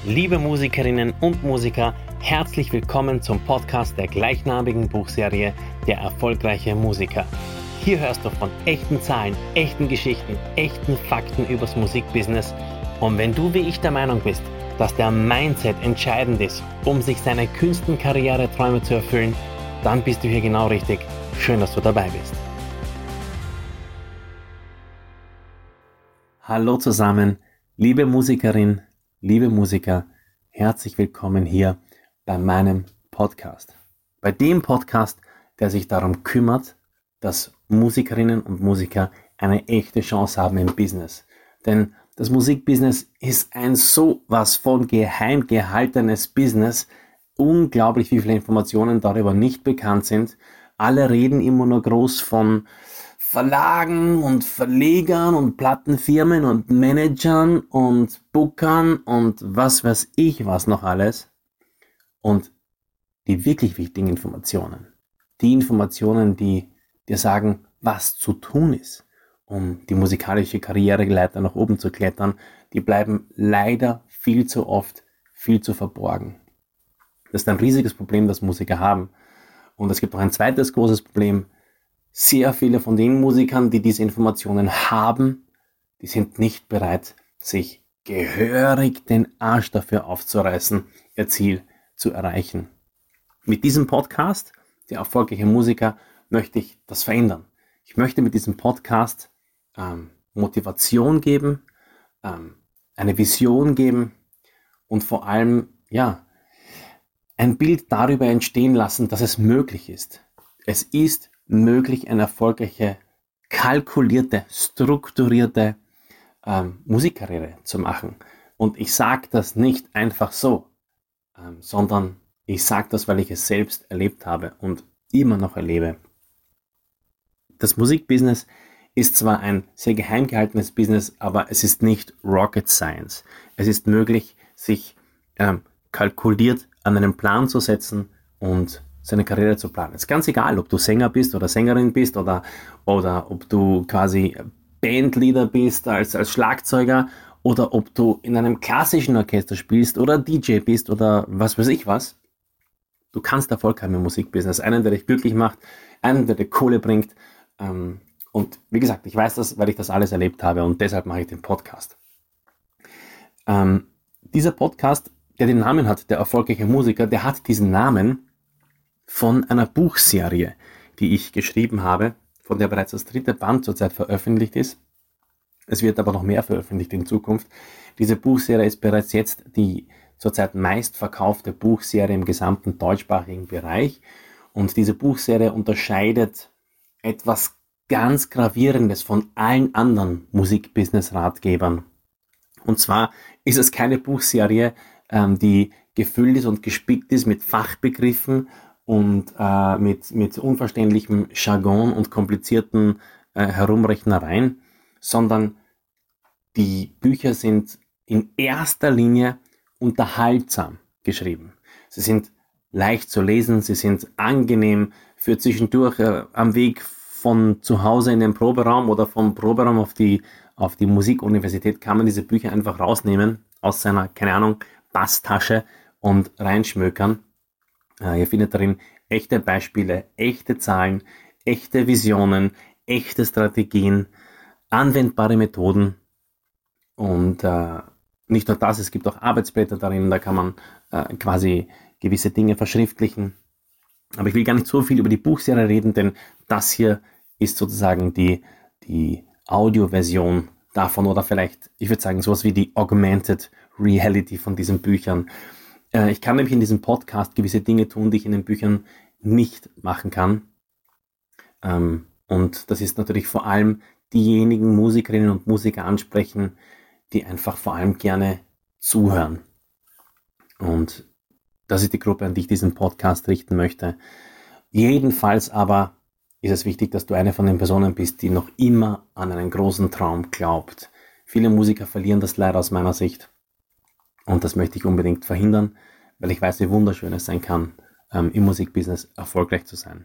Liebe Musikerinnen und Musiker, herzlich willkommen zum Podcast der gleichnamigen Buchserie Der erfolgreiche Musiker. Hier hörst du von echten Zahlen, echten Geschichten, echten Fakten übers Musikbusiness. Und wenn du wie ich der Meinung bist, dass der Mindset entscheidend ist, um sich seine Künstenkarriereträume zu erfüllen, dann bist du hier genau richtig. Schön, dass du dabei bist. Hallo zusammen, liebe Musikerin, liebe Musiker, herzlich willkommen hier bei meinem Podcast. Bei dem Podcast, der sich darum kümmert, dass Musikerinnen und Musiker eine echte Chance haben im Business. Denn das Musikbusiness ist ein sowas von geheim gehaltenes Business. Unglaublich, wie viele Informationen darüber nicht bekannt sind. Alle reden immer nur groß von Verlagen und Verlegern und Plattenfirmen und Managern und Bookern und was weiß ich was noch alles. Und die wirklich wichtigen Informationen, die Informationen, die dir sagen, was zu tun ist, um die musikalische Karriereleiter nach oben zu klettern, die bleiben leider viel zu oft viel zu verborgen. Das ist ein riesiges Problem, das Musiker haben. Und es gibt noch ein zweites großes Problem. Sehr viele von den Musikern, die diese Informationen haben, die sind nicht bereit, sich gehörig den Arsch dafür aufzureißen, ihr Ziel zu erreichen. Mit diesem Podcast, der erfolgreiche Musiker, möchte ich das verändern. Ich möchte mit diesem Podcast Motivation geben, eine Vision geben und vor allem ein Bild darüber entstehen lassen, dass es möglich ist. Es ist möglich, eine erfolgreiche, kalkulierte, strukturierte Musikkarriere zu machen. Und ich sage das nicht einfach so, sondern ich sage das, weil ich es selbst erlebt habe und immer noch erlebe. Das Musikbusiness ist zwar ein sehr geheim gehaltenes Business, aber es ist nicht Rocket Science. Es ist möglich, sich kalkuliert an einen Plan zu setzen und seine Karriere zu planen. Es ist ganz egal, ob du Sänger bist oder Sängerin bist oder ob du quasi Bandleader bist als Schlagzeuger oder ob du in einem klassischen Orchester spielst oder DJ bist oder was weiß ich was. Du kannst Erfolg haben im Musikbusiness. Einen, der dich glücklich macht, einen, der dir Kohle bringt. Und wie gesagt, ich weiß das, weil ich das alles erlebt habe und deshalb mache ich den Podcast. Dieser Podcast, der den Namen hat, der erfolgreiche Musiker, der hat diesen Namen von einer Buchserie, die ich geschrieben habe, von der bereits das 3. Band zurzeit veröffentlicht ist. Es wird aber noch mehr veröffentlicht in Zukunft. Diese Buchserie ist bereits jetzt die zurzeit meistverkaufte Buchserie im gesamten deutschsprachigen Bereich. Und diese Buchserie unterscheidet etwas ganz Gravierendes von allen anderen Musikbusiness-Ratgebern. Und zwar ist es keine Buchserie, die gefüllt ist und gespickt ist mit Fachbegriffen und mit unverständlichem Jargon und komplizierten Herumrechnereien, sondern die Bücher sind in erster Linie unterhaltsam geschrieben. Sie sind leicht zu lesen, sie sind angenehm für zwischendurch am Weg von zu Hause in den Proberaum oder vom Proberaum auf die Musikuniversität kann man diese Bücher einfach rausnehmen aus seiner, Basstasche und reinschmökern. Ihr findet darin echte Beispiele, echte Zahlen, echte Visionen, echte Strategien, anwendbare Methoden und nicht nur das, es gibt auch Arbeitsblätter darin, da kann man quasi gewisse Dinge verschriftlichen. Aber ich will gar nicht so viel über die Buchserie reden, denn das hier ist sozusagen die Audioversion davon oder vielleicht, ich würde sagen, sowas wie die Augmented Reality von diesen Büchern. Ich kann nämlich in diesem Podcast gewisse Dinge tun, die ich in den Büchern nicht machen kann. Und das ist natürlich vor allem diejenigen Musikerinnen und Musiker ansprechen, die einfach vor allem gerne zuhören. Und das ist die Gruppe, an die ich diesen Podcast richten möchte. Jedenfalls aber ist es wichtig, dass du eine von den Personen bist, die noch immer an einen großen Traum glaubt. Viele Musiker verlieren das leider aus meiner Sicht. Und das möchte ich unbedingt verhindern, weil ich weiß, wie wunderschön es sein kann, im Musikbusiness erfolgreich zu sein.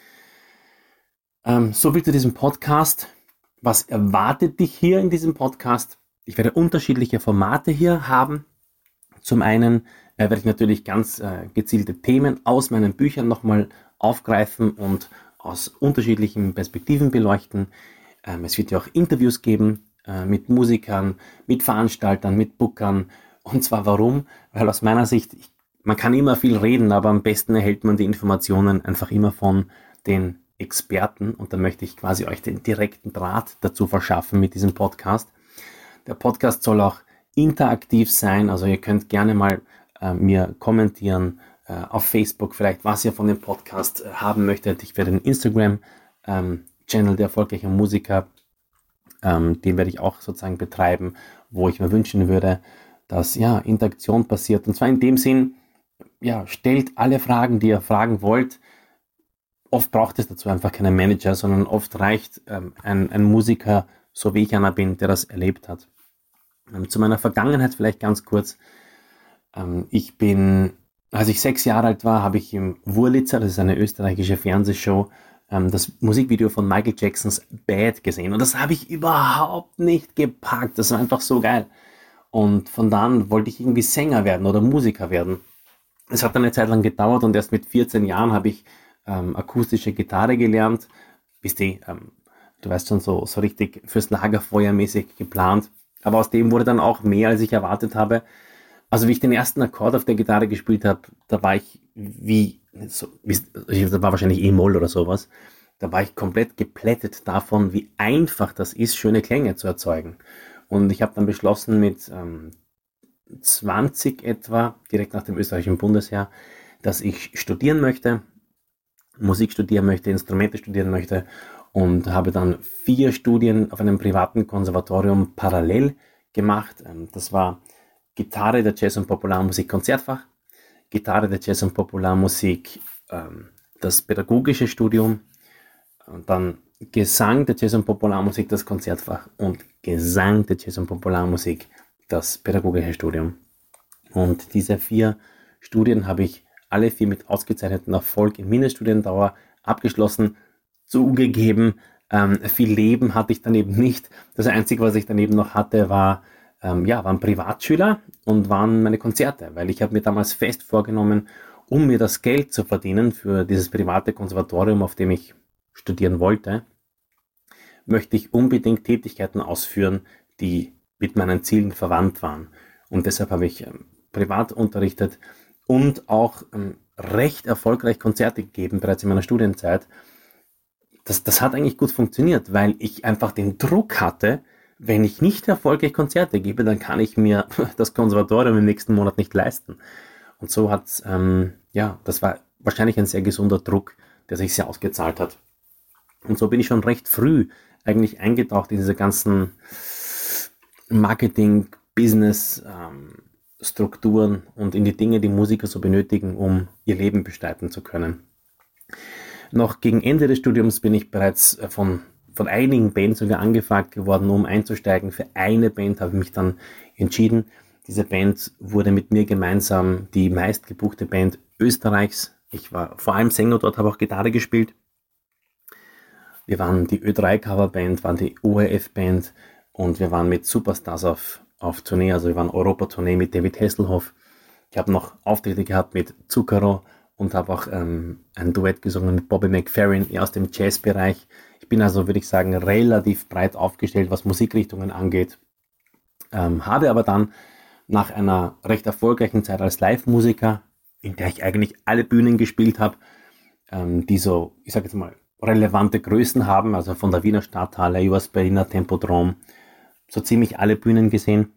So viel zu diesem Podcast. Was erwartet dich hier in diesem Podcast? Ich werde unterschiedliche Formate hier haben. Zum einen werde ich natürlich ganz gezielte Themen aus meinen Büchern nochmal aufgreifen und aus unterschiedlichen Perspektiven beleuchten. Es wird ja auch Interviews geben mit Musikern, mit Veranstaltern, mit Bookern. Und zwar warum? Weil aus meiner Sicht, man kann immer viel reden, aber am besten erhält man die Informationen einfach immer von den Experten. Und da möchte ich quasi euch den direkten Draht dazu verschaffen mit diesem Podcast. Der Podcast soll auch interaktiv sein, also ihr könnt gerne mal mir kommentieren auf Facebook vielleicht, was ihr von dem Podcast haben möchtet. Ich werde den Instagram-Channel der erfolgreichen Musiker, den werde ich auch sozusagen betreiben, wo ich mir wünschen würde, dass ja Interaktion passiert. Und zwar in dem Sinn, ja, stellt alle Fragen, die ihr fragen wollt. Oft braucht es dazu einfach keinen Manager, sondern oft reicht ein Musiker, so wie ich einer bin, der das erlebt hat. Zu meiner Vergangenheit vielleicht ganz kurz. Ich bin, als ich 6 Jahre alt war, habe ich im Wurlitzer, das ist eine österreichische Fernsehshow, das Musikvideo von Michael Jacksons Bad gesehen. Und das habe ich überhaupt nicht gepackt. Das war einfach so geil. Und von da an wollte ich irgendwie Sänger werden oder Musiker werden. Es hat eine Zeit lang gedauert und erst mit 14 Jahren habe ich akustische Gitarre gelernt. Du weißt schon, so richtig fürs Lagerfeuer mäßig geplant. Aber aus dem wurde dann auch mehr, als ich erwartet habe. Also wie ich den ersten Akkord auf der Gitarre gespielt habe, da war ich das war wahrscheinlich E-Moll oder sowas. Da war ich komplett geplättet davon, wie einfach das ist, schöne Klänge zu erzeugen. Und ich habe dann beschlossen mit 20 etwa, direkt nach dem österreichischen Bundesheer, dass ich studieren möchte, Musik studieren möchte, Instrumente studieren möchte und habe dann 4 Studien auf einem privaten Konservatorium parallel gemacht. Das war Gitarre der Jazz- und Popularmusik Konzertfach, Gitarre der Jazz- und Popularmusik das pädagogische Studium und dann Gesang der Jazz- und Popularmusik das Konzertfach und Gesang der Jazz- und Popularmusik das pädagogische Studium. Und diese 4 Studien habe ich alle 4 mit ausgezeichnetem Erfolg in Mindeststudiendauer abgeschlossen. Zugegeben, viel Leben hatte ich daneben nicht. Das Einzige, was ich daneben noch hatte, waren Privatschüler und waren meine Konzerte, weil ich habe mir damals fest vorgenommen, um mir das Geld zu verdienen für dieses private Konservatorium, auf dem ich studieren wollte, möchte ich unbedingt Tätigkeiten ausführen, die mit meinen Zielen verwandt waren. Und deshalb habe ich privat unterrichtet und auch recht erfolgreich Konzerte gegeben, bereits in meiner Studienzeit. Das hat eigentlich gut funktioniert, weil ich einfach den Druck hatte, wenn ich nicht erfolgreich Konzerte gebe, dann kann ich mir das Konservatorium im nächsten Monat nicht leisten. Und so das war wahrscheinlich ein sehr gesunder Druck, der sich sehr ausgezahlt hat. Und so bin ich schon recht früh eigentlich eingetaucht in diese ganzen Marketing, Business, Strukturen und in die Dinge, die Musiker so benötigen, um ihr Leben bestreiten zu können. Noch gegen Ende des Studiums bin ich bereits von einigen Bands sogar angefragt geworden, um einzusteigen. Für eine Band habe ich mich dann entschieden. Diese Band wurde mit mir gemeinsam die meistgebuchte Band Österreichs. Ich war vor allem Sänger dort, habe auch Gitarre gespielt. Wir waren die Ö3-Coverband, waren die ORF-Band und wir waren mit Superstars auf Tournee. Also wir waren Europa-Tournee mit David Hasselhoff. Ich habe noch Auftritte gehabt mit Zucchero und habe auch ein Duett gesungen mit Bobby McFerrin aus dem Jazzbereich. Ich bin also, würde ich sagen, relativ breit aufgestellt, was Musikrichtungen angeht. Habe aber dann nach einer recht erfolgreichen Zeit als Live-Musiker, in der ich eigentlich alle Bühnen gespielt habe, die so, ich sage jetzt mal, relevante Größen haben, also von der Wiener Stadthalle über das Berliner Tempodrom, so ziemlich alle Bühnen gesehen,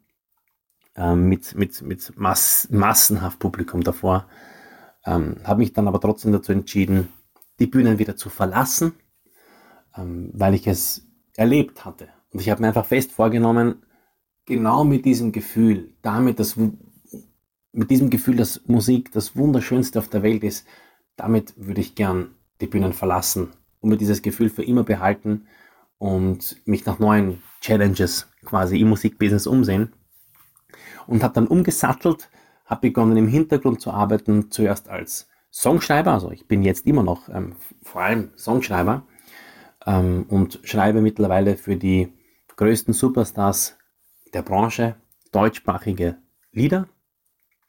mit massenhaft Publikum davor. Habe mich dann aber trotzdem dazu entschieden, die Bühnen wieder zu verlassen, weil ich es erlebt hatte. Und ich habe mir einfach fest vorgenommen, genau mit diesem Gefühl, mit diesem Gefühl, dass Musik das Wunderschönste auf der Welt ist, damit würde ich gern die Bühnen verlassen und mir dieses Gefühl für immer behalten und mich nach neuen Challenges quasi im Musikbusiness umsehen. Und habe dann umgesattelt, habe begonnen im Hintergrund zu arbeiten, zuerst als Songschreiber, also ich bin jetzt immer noch vor allem Songschreiber und schreibe mittlerweile für die größten Superstars der Branche deutschsprachige Lieder.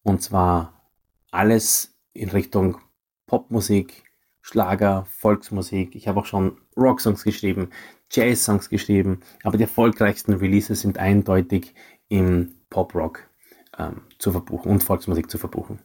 Und zwar alles in Richtung Popmusik, Schlager, Volksmusik. Ich habe auch schon Rocksongs geschrieben, Jazz-Songs geschrieben, aber die erfolgreichsten Releases sind eindeutig im Pop-Rock zu verbuchen und Volksmusik zu verbuchen.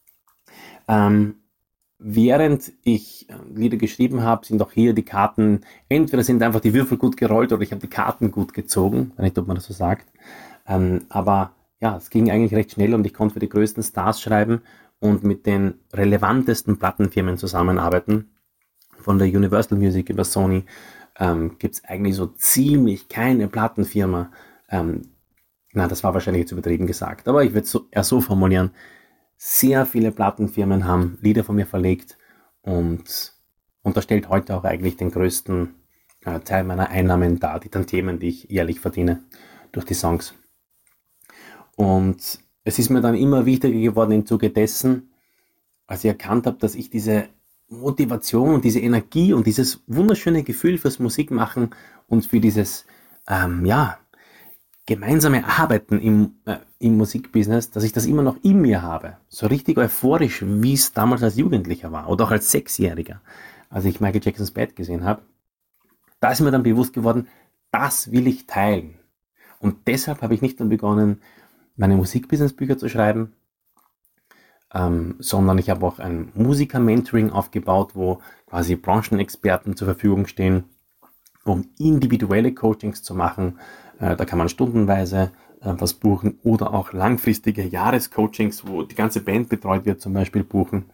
Während ich Lieder geschrieben habe, sind auch hier die Karten, entweder sind einfach die Würfel gut gerollt oder ich habe die Karten gut gezogen, weiß nicht, ob man das so sagt. Aber ja, es ging eigentlich recht schnell und ich konnte für die größten Stars schreiben und mit den relevantesten Plattenfirmen zusammenarbeiten. Von der Universal Music über Sony gibt es eigentlich so ziemlich keine Plattenfirma. Das war wahrscheinlich jetzt übertrieben gesagt, aber ich würde es eher so formulieren. Sehr viele Plattenfirmen haben Lieder von mir verlegt und das stellt heute auch eigentlich den größten Teil meiner Einnahmen dar, die Tantiemen, die ich jährlich verdiene durch die Songs. Und es ist mir dann immer wichtiger geworden im Zuge dessen, als ich erkannt habe, dass ich diese Motivation und diese Energie und dieses wunderschöne Gefühl fürs Musikmachen und für dieses gemeinsame Arbeiten im Musikbusiness, dass ich das immer noch in mir habe. So richtig euphorisch, wie es damals als Jugendlicher war oder auch als Sechsjähriger, als ich Michael Jacksons Bad gesehen habe. Da ist mir dann bewusst geworden, das will ich teilen. Und deshalb habe ich nicht nur begonnen, meine Musikbusiness-Bücher zu schreiben, sondern ich habe auch ein Musiker-Mentoring aufgebaut, wo quasi Branchenexperten zur Verfügung stehen, um individuelle Coachings zu machen. Da kann man stundenweise was buchen oder auch langfristige Jahrescoachings, wo die ganze Band betreut wird, zum Beispiel buchen.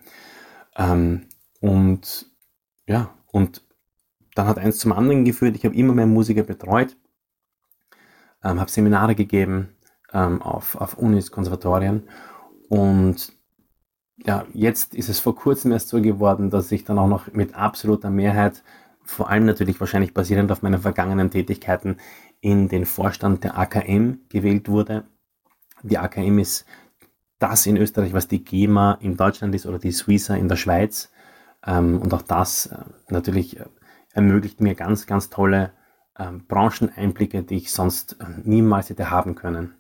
Und dann hat eins zum anderen geführt. Ich habe immer mehr Musiker betreut, habe Seminare gegeben auf Unis, Konservatorien und ja, jetzt ist es vor kurzem erst so geworden, dass ich dann auch noch mit absoluter Mehrheit, vor allem natürlich wahrscheinlich basierend auf meinen vergangenen Tätigkeiten, in den Vorstand der AKM gewählt wurde. Die AKM ist das in Österreich, was die GEMA in Deutschland ist oder die Suiza in der Schweiz. Und auch das natürlich ermöglicht mir ganz, ganz tolle Brancheneinblicke, die ich sonst niemals hätte haben können.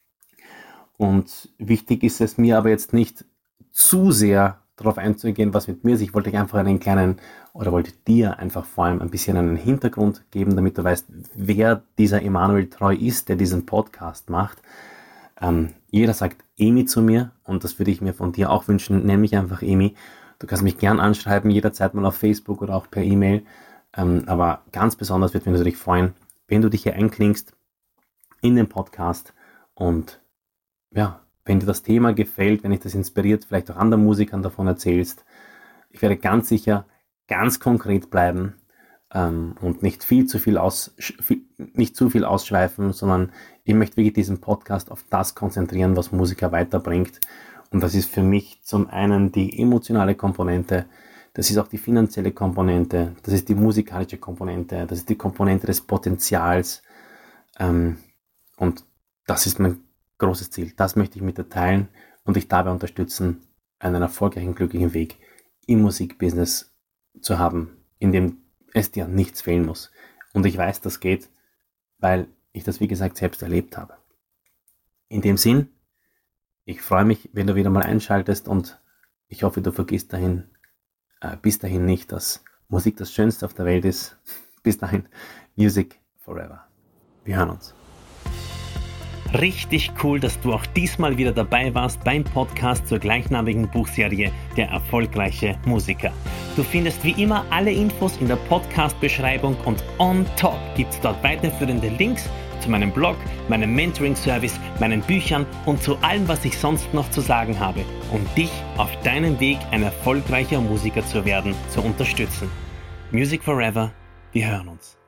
Und wichtig ist es mir aber jetzt nicht zu sehr darauf einzugehen, was mit mir ist. Ich wollte wollte dir einfach vor allem ein bisschen einen Hintergrund geben, damit du weißt, wer dieser Emanuel Treu ist, der diesen Podcast macht. Jeder sagt Emi zu mir und das würde ich mir von dir auch wünschen. Nenn mich einfach Emi. Du kannst mich gern anschreiben, jederzeit mal auf Facebook oder auch per E-Mail. Aber ganz besonders würde mich natürlich freuen, wenn du dich hier einklingst in den Podcast und ja, wenn dir das Thema gefällt, wenn dich das inspiriert, vielleicht auch anderen Musikern davon erzählst. Ich werde ganz sicher ganz konkret bleiben und nicht zu viel ausschweifen, sondern ich möchte wirklich diesen Podcast auf das konzentrieren, was Musiker weiterbringt. Und das ist für mich zum einen die emotionale Komponente, das ist auch die finanzielle Komponente, das ist die musikalische Komponente, das ist die Komponente des Potenzials und das ist mein großes Ziel. Das möchte ich mit dir teilen und dich dabei unterstützen, einen erfolgreichen, glücklichen Weg im Musikbusiness zu haben, in dem es dir nichts fehlen muss. Und ich weiß, das geht, weil ich das, wie gesagt, selbst erlebt habe. In dem Sinn, ich freue mich, wenn du wieder mal einschaltest und ich hoffe, du vergisst bis dahin nicht, dass Musik das Schönste auf der Welt ist. Bis dahin, Music Forever. Wir hören uns. Richtig cool, dass du auch diesmal wieder dabei warst beim Podcast zur gleichnamigen Buchserie Der erfolgreiche Musiker. Du findest wie immer alle Infos in der Podcast-Beschreibung und on top gibt es dort weiterführende Links zu meinem Blog, meinem Mentoring-Service, meinen Büchern und zu allem, was ich sonst noch zu sagen habe, um dich auf deinem Weg, ein erfolgreicher Musiker zu werden, zu unterstützen. Music Forever, wir hören uns.